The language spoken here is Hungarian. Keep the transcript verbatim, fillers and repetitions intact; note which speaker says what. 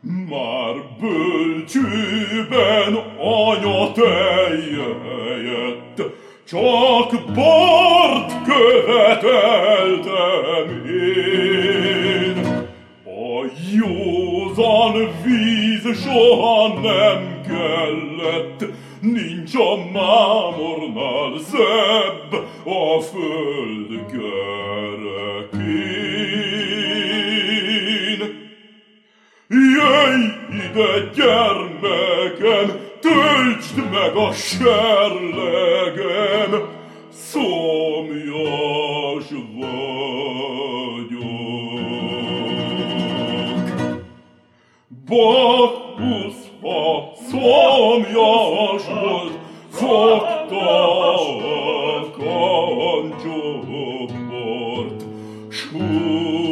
Speaker 1: Már bölcsőben anyatejjelyett, csak bort követeltem én. A józan víz soha nem kellett, nincs a mámornál szebb a föld kerekén. Jöjj ide, gyermekem, töltsd meg a serlegem, szomjas vagyok. Bakkusz, ha szomjas volt, fogta a kancsóbort, s